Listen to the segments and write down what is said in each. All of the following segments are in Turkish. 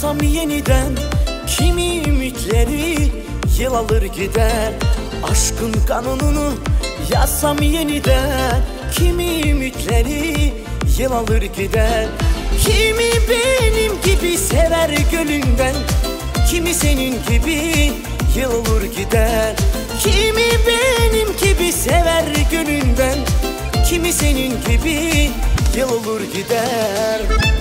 Yazsam yeniden kimi ümitleri yıl alır gider. Aşkın kanununu yazsam yeniden kimi ümitleri yıl alır gider. Kimi benim gibi sever gönlünden, kimi senin gibi yıl olur gider. Kimi benim gibi sever gönlünden, kimi senin gibi yıl olur gider.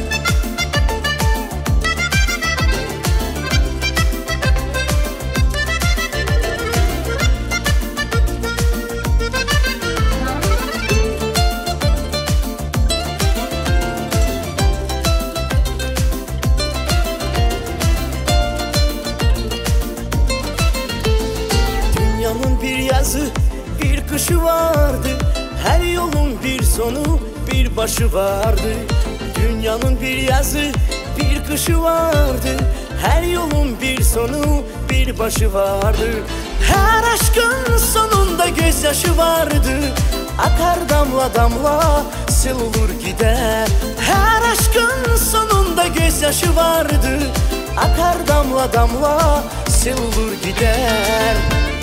Dünyanın bir yazı, bir kışı vardı. Her yolun bir sonu, bir başı vardı. Dünyanın bir yazı, bir kışı vardı. Her yolun bir sonu, bir başı vardı. Her aşkın sonunda gözyaşı vardı. Akar damla damla, sel olur gider. Her aşkın sonunda gözyaşı vardı. Akar damla damla, sel olur gider.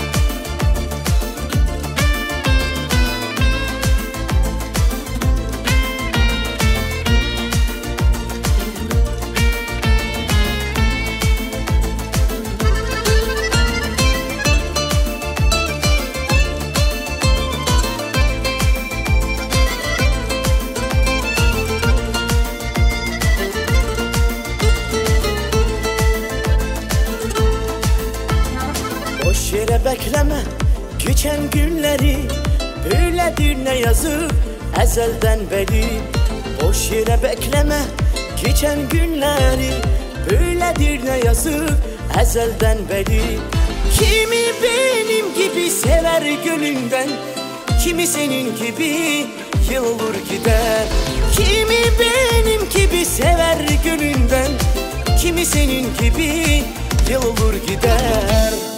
Boş yere bekleme geçen günleri, böyledir ne yazık ezelden beri. Boş yere bekleme geçen günleri, böyledir ne yazık ezelden beri. Kimi benim gibi sever gönlünden, kimi senin gibi yıl olur gider. Kimi benim gibi sever gönlünden, kimi senin gibi yıl olur gider.